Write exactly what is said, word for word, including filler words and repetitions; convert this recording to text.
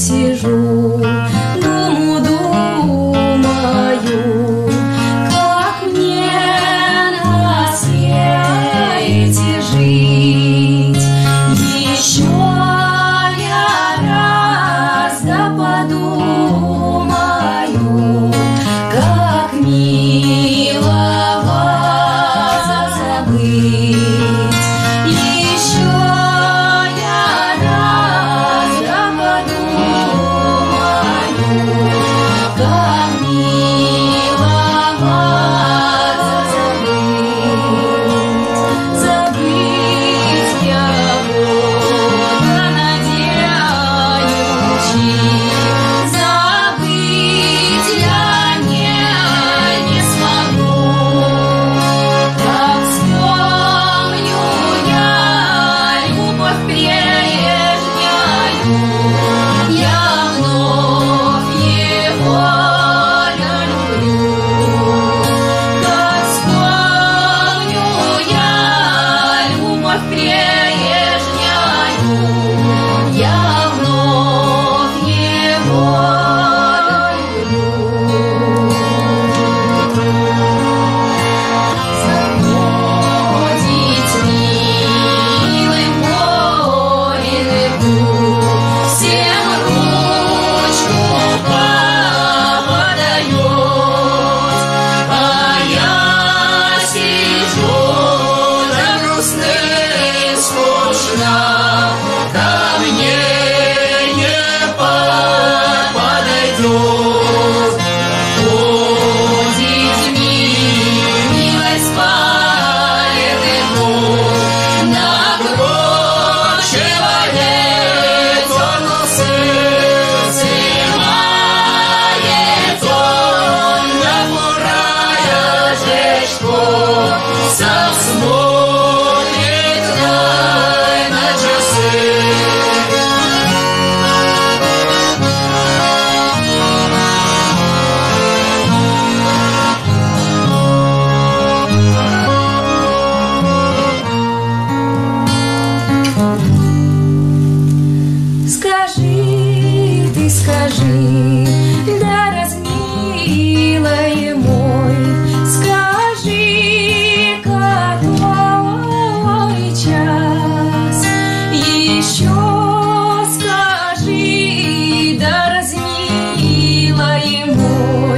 сижу, думу думаю, как мне на свете жить. Еще я раз да подумаю, как мило вас забыть. Еще я раз да подумаю, как мило вас забыть. Забыть я буду надеючи, забыть я не, не смогу. Как вспомню я любовь прежнюю, я вновь его люблю. Как вспомню я любовь прежнюю, я вновь его люблю. Забудить милый воину, всем ручку подает, а я сижу да грустно и скучно, ко мне не подойдет. Ходить милой спалит на гроб человек, он сердце мает, он на бурая жечко сам смотрит на, на часы. Скажи, ты скажи, да размилый мой, скажи, какой час, еще скажи, да размилый мой,